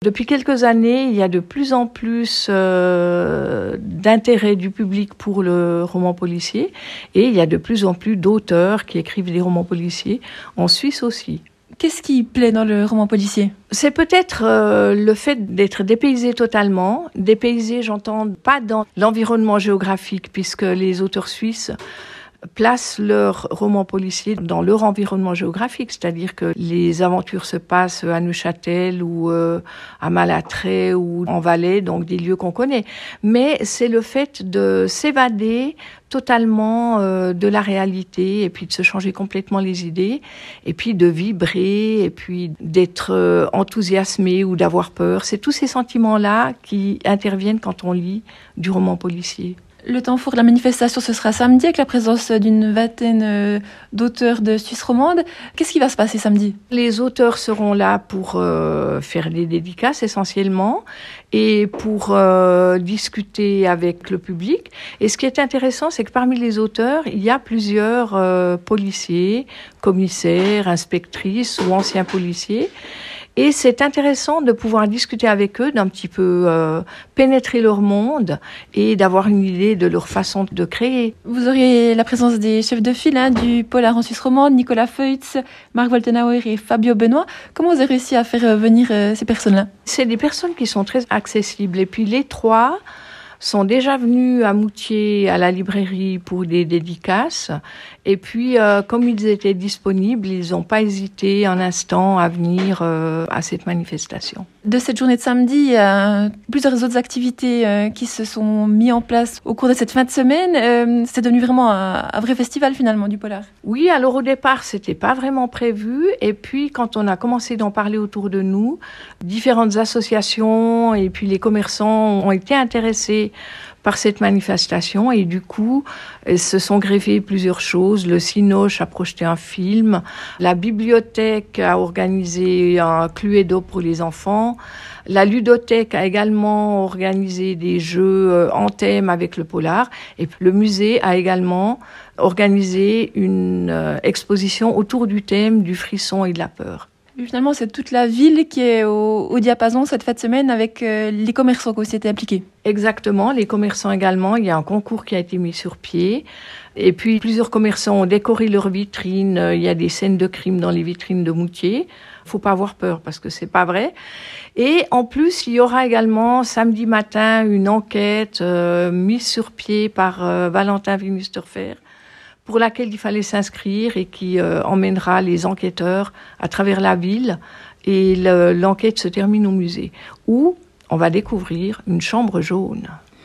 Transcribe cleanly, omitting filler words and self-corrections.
Depuis quelques années, il y a de plus en plus d'intérêt du public pour le roman policier et il y a de plus en plus d'auteurs qui écrivent des romans policiers, en Suisse aussi. Qu'est-ce qui plaît dans le roman policier ? C'est peut-être le fait d'être dépaysé totalement. Dépaysé, j'entends pas dans l'environnement géographique, puisque les auteurs suisses placent leurs romans policiers dans leur environnement géographique, c'est-à-dire que les aventures se passent à Neuchâtel ou à Malatrey ou en Valais, donc des lieux qu'on connaît. Mais c'est le fait de s'évader totalement de la réalité et puis de se changer complètement les idées et puis de vibrer et puis d'être enthousiasmé ou d'avoir peur. C'est tous ces sentiments-là qui interviennent quand on lit du roman policier. Le temps fort de la manifestation, ce sera samedi avec la présence d'une vingtaine d'auteurs de Suisse romande. Qu'est-ce qui va se passer samedi ? Les auteurs seront là pour faire des dédicaces essentiellement et pour discuter avec le public. Et ce qui est intéressant, c'est que parmi les auteurs, il y a plusieurs policiers, commissaires, inspectrices ou anciens policiers. Et c'est intéressant de pouvoir discuter avec eux, d'un petit peu pénétrer leur monde et d'avoir une idée de leur façon de créer. Vous aurez la présence des chefs de file du polar en Suisse romande, Nicolas Feutz, Marc Woltenauer et Fabio Benoît. Comment vous avez réussi à faire venir ces personnes-là ? C'est des personnes qui sont très accessibles. Et puis les trois sont déjà venus à Moutier, à la librairie, pour des dédicaces. Et puis, comme ils étaient disponibles, ils n'ont pas hésité un instant à venir à cette manifestation. De cette journée de samedi, il y a plusieurs autres activités qui se sont mises en place au cours de cette fin de semaine. C'est devenu vraiment un vrai festival finalement du polar. Oui, alors au départ, c'était pas vraiment prévu. Et puis, quand on a commencé d'en parler autour de nous, différentes associations et puis les commerçants ont été intéressés par cette manifestation et du coup, se sont greffées plusieurs choses. Le Cinoche a projeté un film, la bibliothèque a organisé un Cluedo pour les enfants, la ludothèque a également organisé des jeux en thème avec le polar et le musée a également organisé une exposition autour du thème du frisson et de la peur. Finalement, c'est toute la ville qui est au diapason cette fin de semaine avec les commerçants qui aussi étaient impliqués. Exactement, les commerçants également. Il y a un concours qui a été mis sur pied. Et puis, plusieurs commerçants ont décoré leurs vitrines. Il y a des scènes de crime dans les vitrines de Moutier. Faut pas avoir peur parce que c'est pas vrai. Et en plus, il y aura également samedi matin une enquête mise sur pied par Valentin Wimmusterfer, pour laquelle il fallait s'inscrire et qui emmènera les enquêteurs à travers la ville. Et l'enquête se termine au musée, où on va découvrir une chambre jaune.